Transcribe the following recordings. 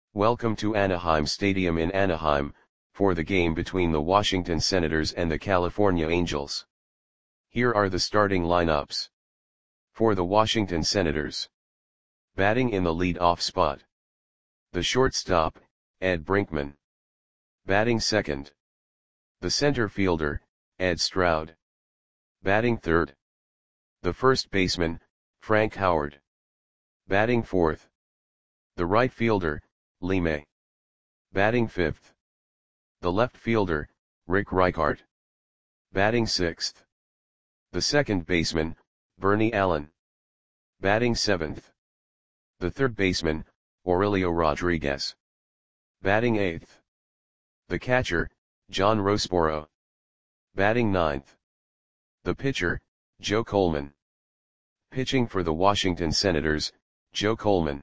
Welcome to Anaheim Stadium in Anaheim, for the game between the Washington Senators and the California Angels. Here are the starting lineups. For the Washington Senators. Batting in the lead-off spot. The shortstop, Ed Brinkman. Batting second. The center fielder, Ed Stroud. Batting third. The first baseman, Frank Howard. Batting fourth. The right fielder, Lee May. Batting fifth. The left fielder, Rick Reichart. Batting sixth. The second baseman, Bernie Allen. Batting seventh. The third baseman, Aurelio Rodriguez. Batting eighth. The catcher, John Roseboro. Batting ninth. The pitcher, Joe Coleman. Pitching for the Washington Senators, Joe Coleman.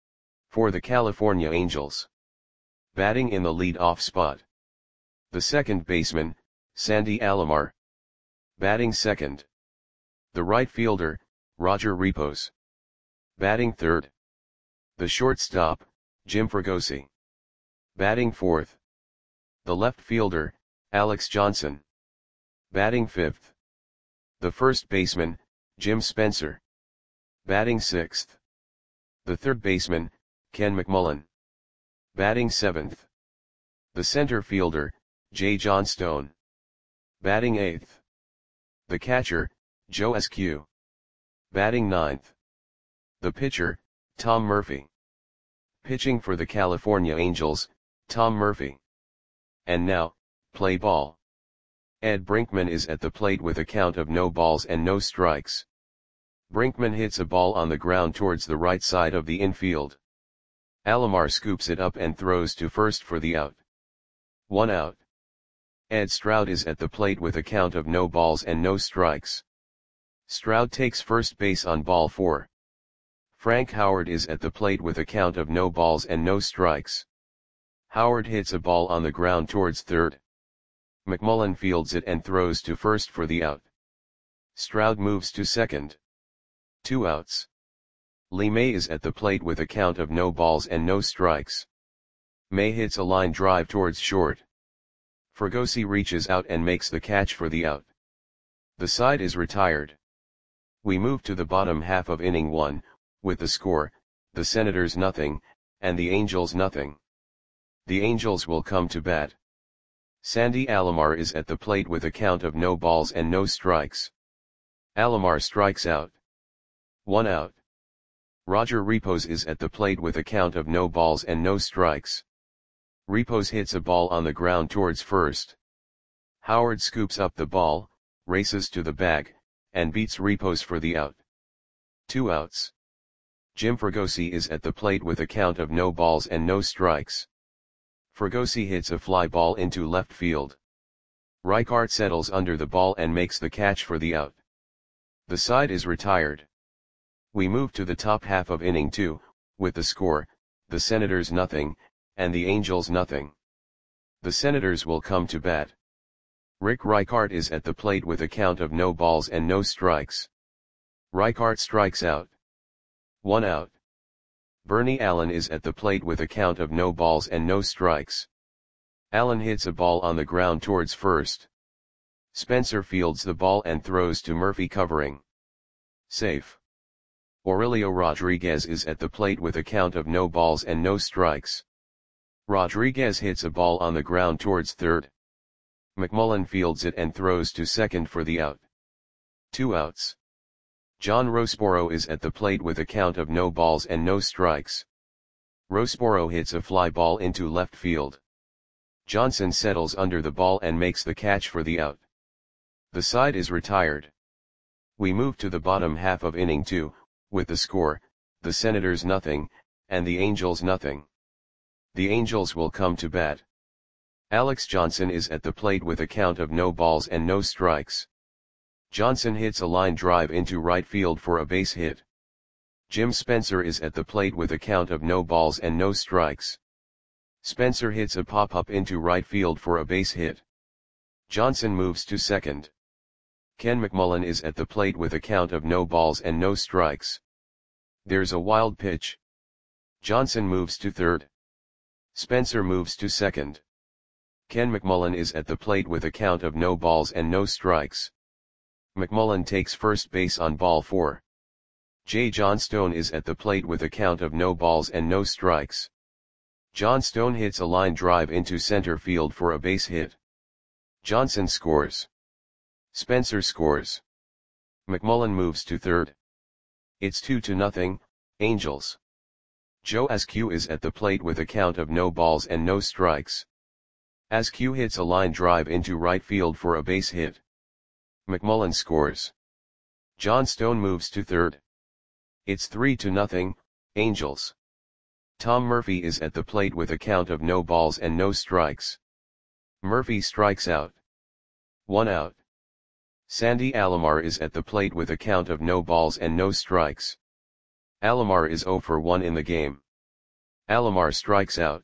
For the California Angels. Batting in the lead-off spot. The second baseman, Sandy Alomar. Batting second. The right fielder, Roger Repos. Batting third. The shortstop, Jim Fregosi. Batting fourth. The left fielder, Alex Johnson. Batting fifth. The first baseman, Jim Spencer. Batting sixth. The third baseman, Ken McMullen. Batting seventh. The center fielder, Jay Johnstone. Batting eighth. The catcher, Joe Eskew. Batting ninth. The pitcher, Tom Murphy. Pitching for the California Angels, Tom Murphy. And now, play ball. Ed Brinkman is at the plate with a count of no balls and no strikes. Brinkman hits a ball on the ground towards the right side of the infield. Alomar scoops it up and throws to first for the out. 1 out. Ed Stroud is at the plate with a count of no balls and no strikes. Stroud takes first base on ball 4. Frank Howard is at the plate with a count of no balls and no strikes. Howard hits a ball on the ground towards third. McMullen fields it and throws to first for the out. Stroud moves to second. 2 outs. Lee May is at the plate with a count of no balls and no strikes. May hits a line drive towards short. Fregosi reaches out and makes the catch for the out. The side is retired. We move to the bottom half of inning 1, with the score, the Senators nothing, and the Angels nothing. The Angels will come to bat. Sandy Alomar is at the plate with a count of no balls and no strikes. Alomar strikes out. 1 out. Roger Repos is at the plate with a count of no balls and no strikes. Repos hits a ball on the ground towards first. Howard scoops up the ball, races to the bag, and beats Repos for the out. 2 outs. Jim Fregosi is at the plate with a count of no balls and no strikes. Fregosi hits a fly ball into left field. Reichart settles under the ball and makes the catch for the out. The side is retired. We move to the top half of inning 2, with the score, the Senators nothing, and the Angels nothing. The Senators will come to bat. Rick Reichart is at the plate with a count of no balls and no strikes. Reichart strikes out. 1 out. Bernie Allen is at the plate with a count of no balls and no strikes. Allen hits a ball on the ground towards first. Spencer fields the ball and throws to Murphy covering. Safe. Aurelio Rodriguez is at the plate with a count of no balls and no strikes. Rodriguez hits a ball on the ground towards third. McMullen fields it and throws to second for the out. 2 outs. John Roseboro is at the plate with a count of no balls and no strikes. Roseboro hits a fly ball into left field. Johnson settles under the ball and makes the catch for the out. The side is retired. We move to the bottom half of inning 2, with the score, the Senators nothing, and the Angels nothing. The Angels will come to bat. Alex Johnson is at the plate with a count of no balls and no strikes. Johnson hits a line drive into right field for a base hit. Jim Spencer is at the plate with a count of no balls and no strikes. Spencer hits a pop-up into right field for a base hit. Johnson moves to second. Ken McMullen is at the plate with a count of no balls and no strikes. There's a wild pitch. Johnson moves to third. Spencer moves to second. Ken McMullen is at the plate with a count of no balls and no strikes. McMullen takes first base on ball 4. J. Johnstone is at the plate with a count of no balls and no strikes. Johnstone hits a line drive into center field for a base hit. Johnson scores. Spencer scores. McMullen moves to third. It's 2-0, Angels. Joe Askew is at the plate with a count of no balls and no strikes. Askew hits a line drive into right field for a base hit. McMullen scores. Johnstone moves to third. It's 3-0, Angels. Tom Murphy is at the plate with a count of no balls and no strikes. Murphy strikes out. 1 out. Sandy Alomar is at the plate with a count of no balls and no strikes. Alomar is 0 for 1 in the game. Alomar strikes out.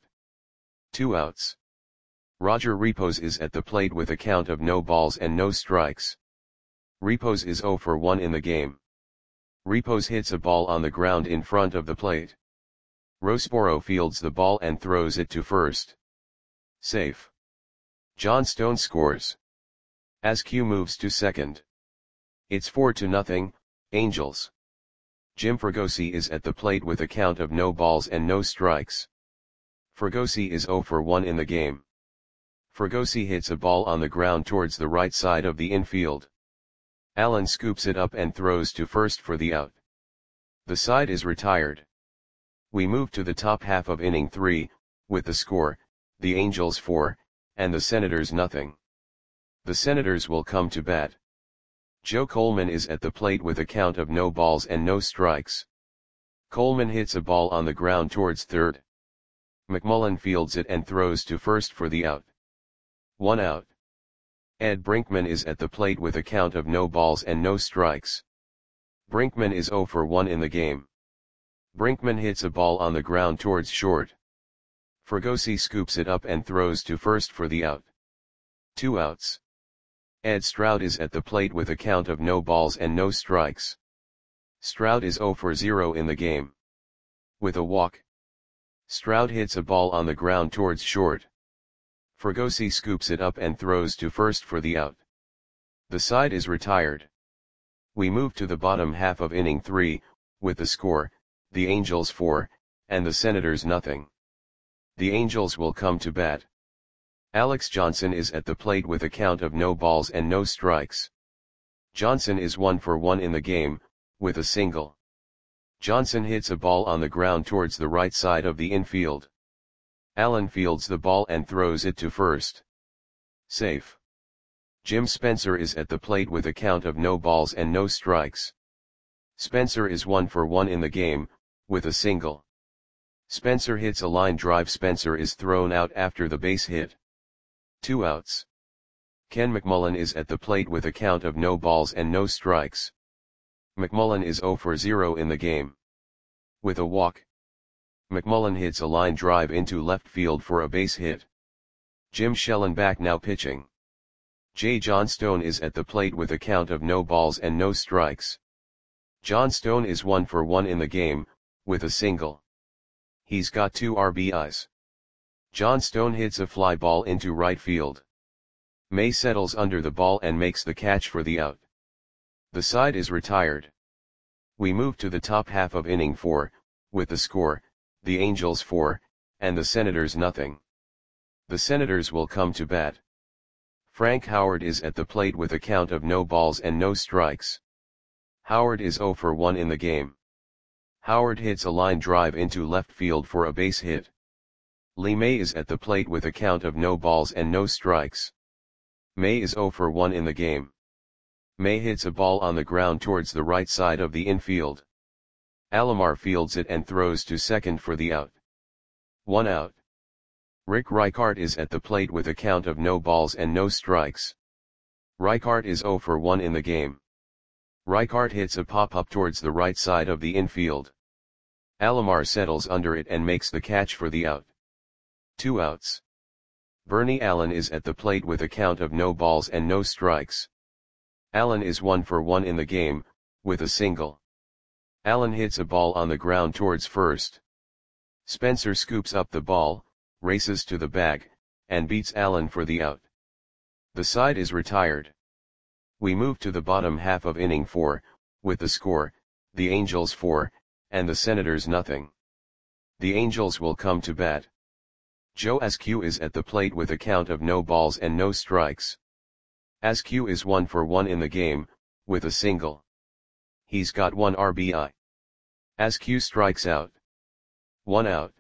2 outs. Roger Repos is at the plate with a count of no balls and no strikes. Repos is 0 for 1 in the game. Repos hits a ball on the ground in front of the plate. Rosboro fields the ball and throws it to first. Safe. Johnstone scores. Askew moves to second. It's 4-0, Angels. Jim Fregosi is at the plate with a count of no balls and no strikes. Fregosi is 0 for 1 in the game. Fregosi hits a ball on the ground towards the right side of the infield. Allen scoops it up and throws to first for the out. The side is retired. We move to the top half of inning 3, with the score, the Angels 4, and the Senators 0. The Senators will come to bat. Joe Coleman is at the plate with a count of no balls and no strikes. Coleman hits a ball on the ground towards third. McMullen fields it and throws to first for the out. 1 out. Ed Brinkman is at the plate with a count of no balls and no strikes. Brinkman is 0 for 1 in the game. Brinkman hits a ball on the ground towards short. Fregosi scoops it up and throws to first for the out. 2 outs. Ed Stroud is at the plate with a count of no balls and no strikes. Stroud is 0 for 0 in the game. With a walk. Stroud hits a ball on the ground towards short. Fregosi scoops it up and throws to first for the out. The side is retired. We move to the bottom half of inning 3, with the score, the Angels 4, and the Senators 0. The Angels will come to bat. Alex Johnson is at the plate with a count of no balls and no strikes. Johnson is 1 for 1 in the game, with a single. Johnson hits a ball on the ground towards the right side of the infield. Allen fields the ball and throws it to first. Safe. Jim Spencer is at the plate with a count of no balls and no strikes. Spencer is 1 for 1 in the game, with a single. Spencer hits a line drive. Spencer is thrown out after the base hit. 2 outs. Ken McMullen is at the plate with a count of no balls and no strikes. McMullen is 0 for 0 in the game. With a walk. McMullen hits a line drive into left field for a base hit. Jim Schellenbach now pitching. J. Johnstone is at the plate with a count of no balls and no strikes. Johnstone is 1 for 1 in the game, with a single. He's got 2 RBIs. Johnstone hits a fly ball into right field. May settles under the ball and makes the catch for the out. The side is retired. We move to the top half of inning 4, with the score, the Angels 4, and the Senators 0. The Senators will come to bat. Frank Howard is at the plate with a count of no balls and no strikes. Howard is 0 for 1 in the game. Howard hits a line drive into left field for a base hit. Lee May is at the plate with a count of no balls and no strikes. May is 0 for 1 in the game. May hits a ball on the ground towards the right side of the infield. Alomar fields it and throws to second for the out. 1 out. Rick Reichart is at the plate with a count of no balls and no strikes. Reichart is 0 for 1 in the game. Reichart hits a pop-up towards the right side of the infield. Alomar settles under it and makes the catch for the out. 2 outs. Bernie Allen is at the plate with a count of no balls and no strikes. Allen is 1 for 1 in the game, with a single. Allen hits a ball on the ground towards first. Spencer scoops up the ball, races to the bag, and beats Allen for the out. The side is retired. We move to the bottom half of inning 4, with the score, the Angels 4, and the Senators nothing. The Angels will come to bat. Joe Askew is at the plate with a count of no balls and no strikes. Askew is 1 for 1 in the game, with a single. He's got 1 RBI. Askew strikes out. 1 out.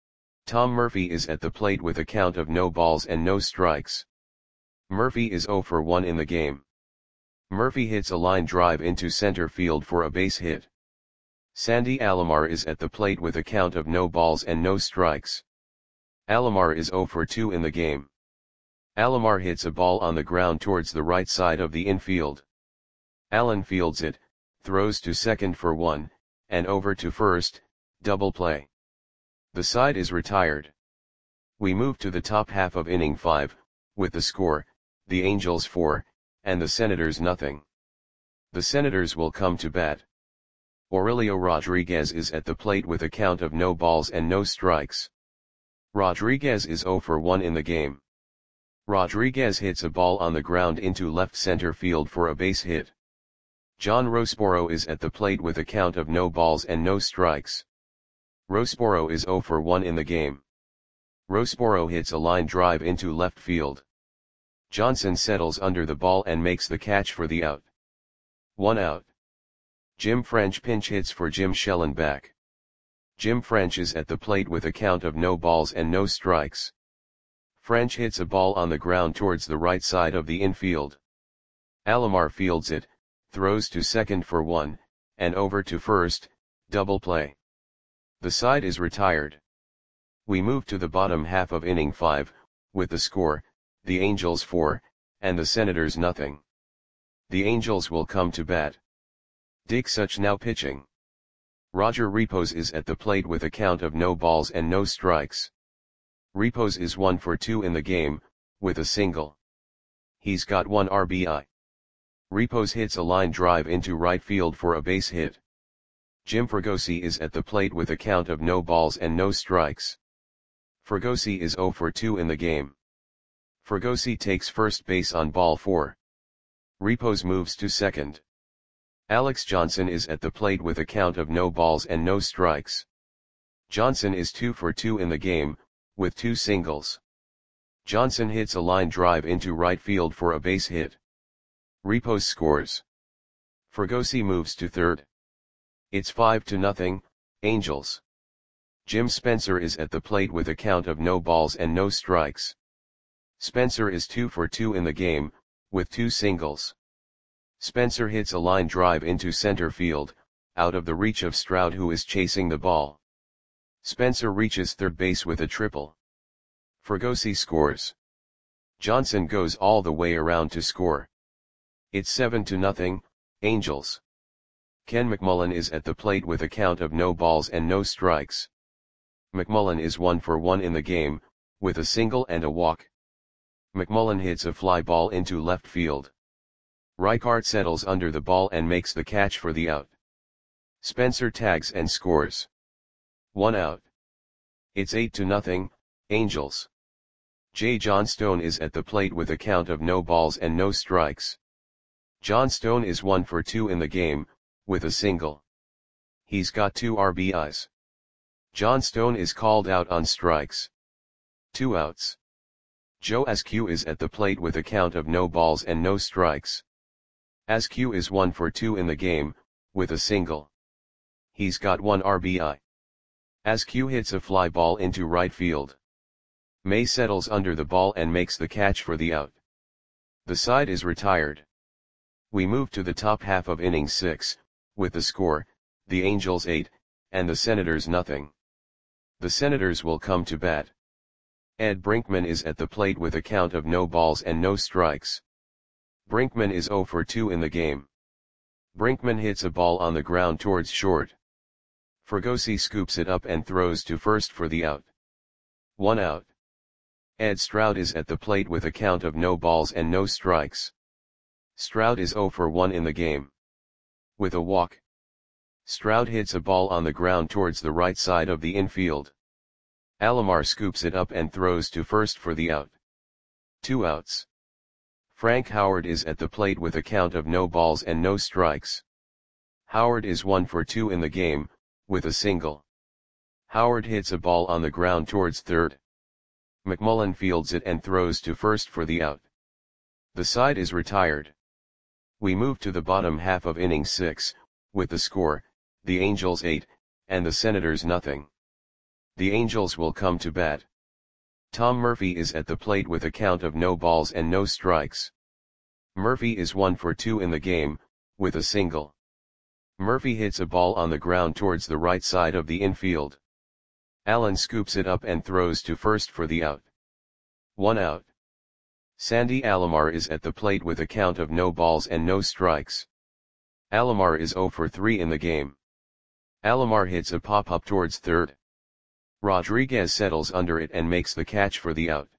Tom Murphy is at the plate with a count of no balls and no strikes. Murphy is 0 for 1 in the game. Murphy hits a line drive into center field for a base hit. Sandy Alomar is at the plate with a count of no balls and no strikes. Alomar is 0 for 2 in the game. Alomar hits a ball on the ground towards the right side of the infield. Allen fields it, throws to second for 1, and over to first, double play. The side is retired. We move to the top half of inning 5, with the score, the Angels 4, and the Senators nothing. The Senators will come to bat. Aurelio Rodriguez is at the plate with a count of no balls and no strikes. Rodriguez is 0 for 1 in the game. Rodriguez hits a ball on the ground into left center field for a base hit. John Rossboro is at the plate with a count of no balls and no strikes. Rossboro is 0 for 1 in the game. Rossboro hits a line drive into left field. Johnson settles under the ball and makes the catch for the out. 1 out. Jim French pinch hits for Jim Schellenbach. Jim French is at the plate with a count of no balls and no strikes. French hits a ball on the ground towards the right side of the infield. Alomar fields it, throws to second for 1, and over to first, double play. The side is retired. We move to the bottom half of inning 5, with the score, the Angels 4, and the Senators nothing. The Angels will come to bat. Dick Such now pitching. Roger Repos is at the plate with a count of no balls and no strikes. Repos is 1 for 2 in the game, with a single. He's got 1 RBI. Repos hits a line drive into right field for a base hit. Jim Fregosi is at the plate with a count of no balls and no strikes. Fregosi is 0 for 2 in the game. Fregosi takes first base on ball 4. Repos moves to second. Alex Johnson is at the plate with a count of no balls and no strikes. Johnson is 2 for 2 in the game, with 2 singles. Johnson hits a line drive into right field for a base hit. Repos scores. Fregosi moves to third. It's 5-0, Angels. Jim Spencer is at the plate with a count of no balls and no strikes. Spencer is 2 for 2 in the game, with 2 singles. Spencer hits a line drive into center field, out of the reach of Stroud who is chasing the ball. Spencer reaches third base with a triple. Fregosi scores. Johnson goes all the way around to score. It's 7-0, Angels. Ken McMullen is at the plate with a count of no balls and no strikes. McMullen is 1 for 1 in the game, with a single and a walk. McMullen hits a fly ball into left field. Reichart settles under the ball and makes the catch for the out. Spencer tags and scores. 1 out. It's 8-0, Angels. J. John Stone is at the plate with a count of no balls and no strikes. John Stone is 1 for 2 in the game, with a single. He's got 2 RBIs. John Stone is called out on strikes. 2 outs. Joe Askew is at the plate with a count of no balls and no strikes. Askew is 1 for 2 in the game, with a single. He's got 1 RBI. Askew hits a fly ball into right field. May settles under the ball and makes the catch for the out. The side is retired. We move to the top half of inning 6, with the score, the Angels 8, and the Senators nothing. The Senators will come to bat. Ed Brinkman is at the plate with a count of no balls and no strikes. Brinkman is 0 for 2 in the game. Brinkman hits a ball on the ground towards short. Fregosi scoops it up and throws to first for the out. 1 out. Ed Stroud is at the plate with a count of no balls and no strikes. Stroud is 0 for 1 in the game. With a walk. Stroud hits a ball on the ground towards the right side of the infield. Alomar scoops it up and throws to first for the out. 2 outs. Frank Howard is at the plate with a count of no balls and no strikes. Howard is 1 for 2 in the game, with a single. Howard hits a ball on the ground towards third. McMullen fields it and throws to first for the out. The side is retired. We move to the bottom half of inning 6, with the score, the Angels 8, and the Senators nothing. The Angels will come to bat. Tom Murphy is at the plate with a count of no balls and no strikes. Murphy is 1 for 2 in the game, with a single. Murphy hits a ball on the ground towards the right side of the infield. Allen scoops it up and throws to first for the out. 1 out. Sandy Alomar is at the plate with a count of no balls and no strikes. Alomar is 0 for 3 in the game. Alomar hits a pop-up towards third. Rodriguez settles under it and makes the catch for the out.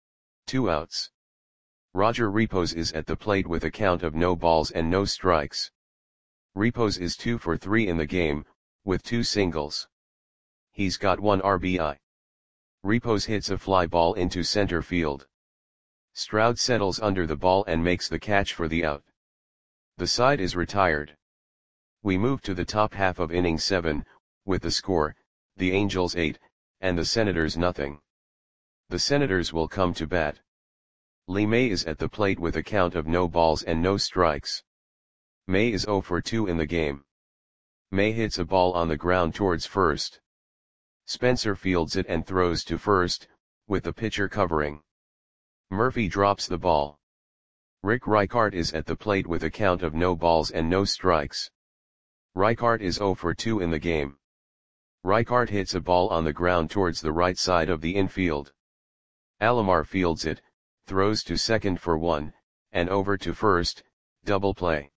2 outs. Roger Repos is at the plate with a count of no balls and no strikes. Repos is 2 for 3 in the game, with 2 singles. He's got 1 RBI. Repos hits a fly ball into center field. Stroud settles under the ball and makes the catch for the out. The side is retired. We move to the top half of inning 7, with the score, the Angels 8, and the Senators nothing. The Senators will come to bat. Lee May is at the plate with a count of no balls and no strikes. May is 0 for 2 in the game. May hits a ball on the ground towards first. Spencer fields it and throws to first, with the pitcher covering. Murphy drops the ball. Rick Reichart is at the plate with a count of no balls and no strikes. Reichart is 0 for 2 in the game. Reichart hits a ball on the ground towards the right side of the infield. Alomar fields it, throws to second for 1, and over to first, double play.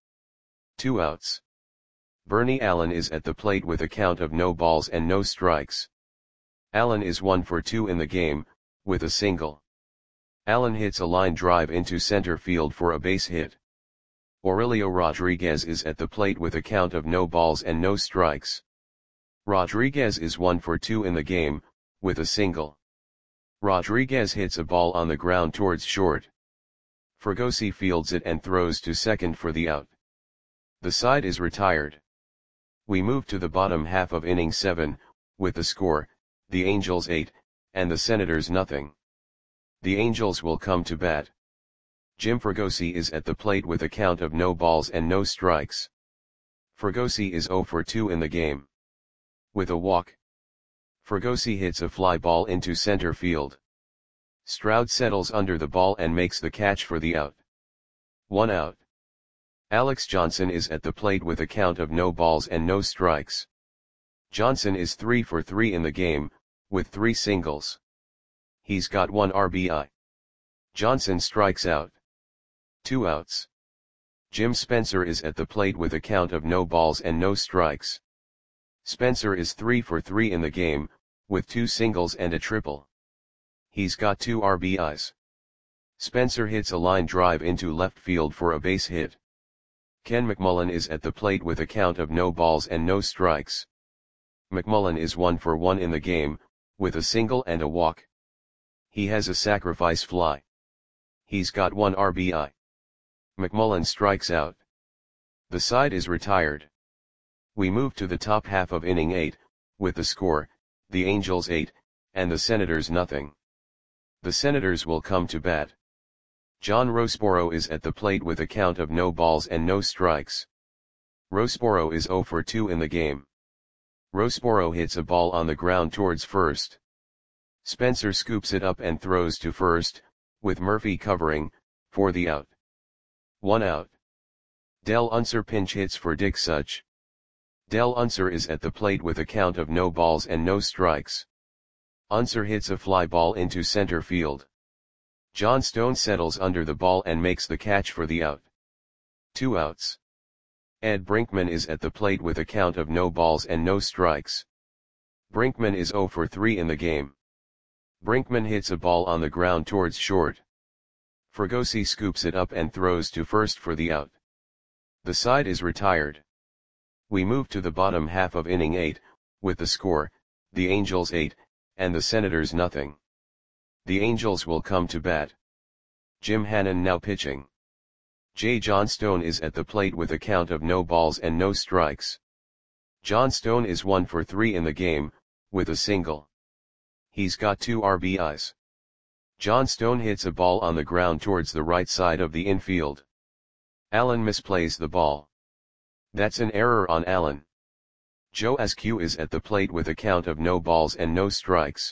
2 outs. Bernie Allen is at the plate with a count of no balls and no strikes. Allen is 1 for 2 in the game, with a single. Allen hits a line drive into center field for a base hit. Aurelio Rodriguez is at the plate with a count of no balls and no strikes. Rodriguez is 1 for 2 in the game, with a single. Rodriguez hits a ball on the ground towards short. Fregosi fields it and throws to second for the out. The side is retired. We move to the bottom half of inning 7, with the score, the Angels 8, and the Senators nothing. The Angels will come to bat. Jim Fregosi is at the plate with a count of no balls and no strikes. Fregosi is 0 for 2 in the game. With a walk. Fregosi hits a fly ball into center field. Stroud settles under the ball and makes the catch for the out. 1 out. Alex Johnson is at the plate with a count of no balls and no strikes. Johnson is 3 for 3 in the game, with 3 singles. He's got 1 RBI. Johnson strikes out. 2 outs. Jim Spencer is at the plate with a count of no balls and no strikes. Spencer is 3 for 3 in the game, with 2 singles and a triple. He's got 2 RBIs. Spencer hits a line drive into left field for a base hit. Ken McMullen is at the plate with a count of no balls and no strikes. McMullen is 1 for 1 in the game, with a single and a walk. He has a sacrifice fly. He's got 1 RBI. McMullen strikes out. The side is retired. We move to the top half of inning 8, with the score, the Angels 8, and the Senators nothing. The Senators will come to bat. John Roseboro is at the plate with a count of no balls and no strikes. Roseboro is 0 for 2 in the game. Roseboro hits a ball on the ground towards first. Spencer scoops it up and throws to first, with Murphy covering, for the out. 1 out. Del Unser pinch hits for Dick Such. Del Unser is at the plate with a count of no balls and no strikes. Unser hits a fly ball into center field. John Stone settles under the ball and makes the catch for the out. 2 outs. Ed Brinkman is at the plate with a count of no balls and no strikes. Brinkman is 0 for 3 in the game. Brinkman hits a ball on the ground towards short. Fregosi scoops it up and throws to first for the out. The side is retired. We move to the bottom half of inning 8, with the score, the Angels 8, and the Senators nothing. The Angels will come to bat. Jim Hannon now pitching. Jay Johnstone is at the plate with a count of no balls and no strikes. Johnstone is 1 for 3 in the game, with a single. He's got 2 RBIs. Johnstone hits a ball on the ground towards the right side of the infield. Allen misplays the ball. That's an error on Allen. Joe Askew is at the plate with a count of no balls and no strikes.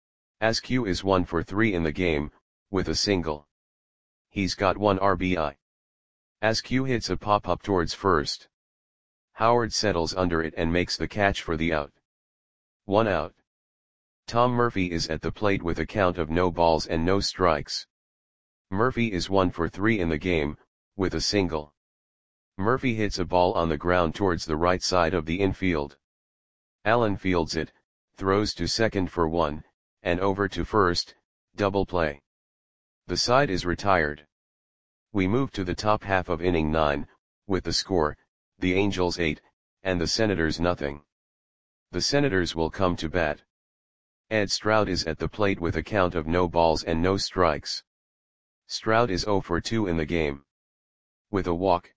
Askew is 1 for 3 in the game, with a single. He's got 1 RBI. Askew hits a pop-up towards first. Howard settles under it and makes the catch for the out. 1 out. Tom Murphy is at the plate with a count of no balls and no strikes. Murphy is 1 for 3 in the game, with a single. Murphy hits a ball on the ground towards the right side of the infield. Allen fields it, throws to second for 1, and over to first, double play. The side is retired. We move to the top half of inning 9, with the score, the Angels 8, and the Senators nothing. The Senators will come to bat. Ed Stroud is at the plate with a count of no balls and no strikes. Stroud is 0 for 2 in the game. With a walk.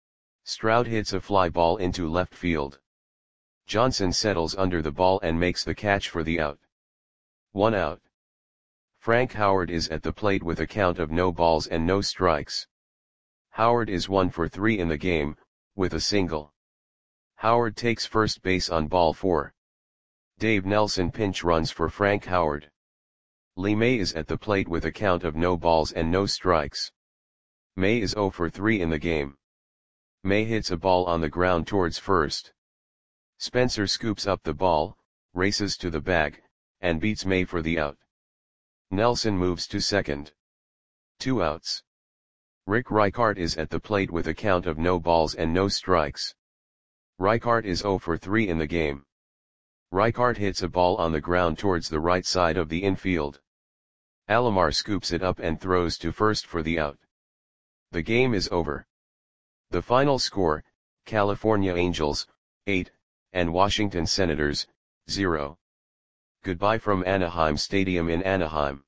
Stroud hits a fly ball into left field. Johnson settles under the ball and makes the catch for the out. 1 out. Frank Howard is at the plate with a count of no balls and no strikes. Howard is 1 for 3 in the game, with a single. Howard takes first base on ball 4. Dave Nelson pinch runs for Frank Howard. Lee May is at the plate with a count of no balls and no strikes. May is 0 for 3 in the game. May hits a ball on the ground towards first. Spencer scoops up the ball, races to the bag, and beats May for the out. Nelson moves to second. 2 outs. Rick Reichart is at the plate with a count of no balls and no strikes. Reichart is 0 for 3 in the game. Reichart hits a ball on the ground towards the right side of the infield. Alomar scoops it up and throws to first for the out. The game is over. The final score, California Angels, 8, and Washington Senators, 0. Goodbye from Anaheim Stadium in Anaheim.